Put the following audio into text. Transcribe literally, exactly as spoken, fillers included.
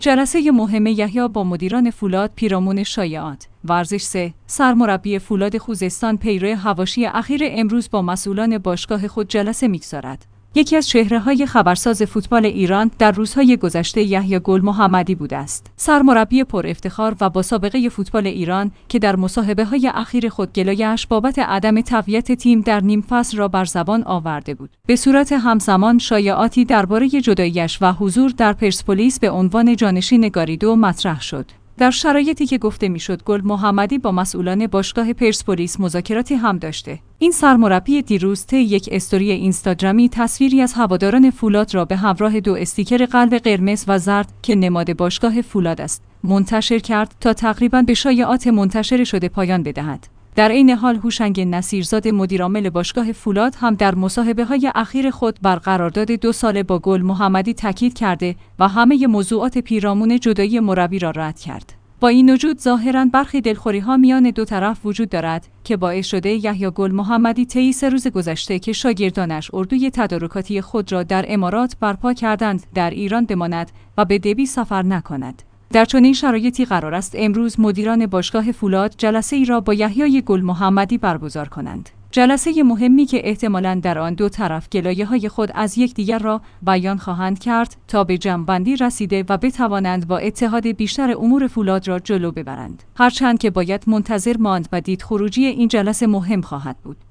جلسه مهم یحیی با مدیران فولاد پیرامون شایعات. ورزش سه. سرمربی فولاد خوزستان پیرو حواشی اخیر امروز با مسئولان باشگاه خود جلسه می‌گذارد. یکی از چهره‌های خبرساز فوتبال ایران در روزهای گذشته یحیی گل محمدی بوده است. سرمربی پر افتخار و با سابقه فوتبال ایران که در مصاحبه‌های اخیر خود گلایه‌اش بابت عدم تقویت تیم در نیم فصل را بر زبان آورده بود. به صورت همزمان شایعاتی درباره جدایی‌اش و حضور در پرسپولیس به عنوان جانشین گاریدو مطرح شد. در شرایطی که گفته میشد گل محمدی با مسئولان باشگاه پرسپولیس مذاکراتی هم داشته. این سرمربی دیروز طی یک استوری اینستاگرامی تصویری از هواداران فولاد را به همراه دو استیکر قلب قرمز و زرد که نماد باشگاه فولاد است منتشر کرد تا تقریباً به شایعات منتشر شده پایان بدهد. در عین حال هوشنگ نصیرزاد مدیرعامل باشگاه فولاد هم در مصاحبه‌های اخیر خود بر قرارداد دو ساله با گل محمدی تاکید کرده و همه موضوعات پیرامون جدایی مربی را رد کرد. با این وجود ظاهراً برخی دلخوری‌ها میان دو طرف وجود دارد که باعث شده یحیی گل محمدی طی سه روز گذشته که شاگردانش اردوی تدارکاتی خود را در امارات برپا کردند در ایران بماند و به دبی سفر نکند. در چنین شرایطی قرار است امروز مدیران باشگاه فولاد جلسه ای را با یحیی گل محمدی برگزار کنند. جلسه مهمی که احتمالاً در آن دو طرف گلایه‌های خود از یکدیگر را بیان خواهند کرد تا به جمع‌بندی رسیده و بتوانند با اتحاد بیشتر امور فولاد را جلو ببرند. هرچند که باید منتظر ماند و دید خروجی این جلسه مهم خواهد بود.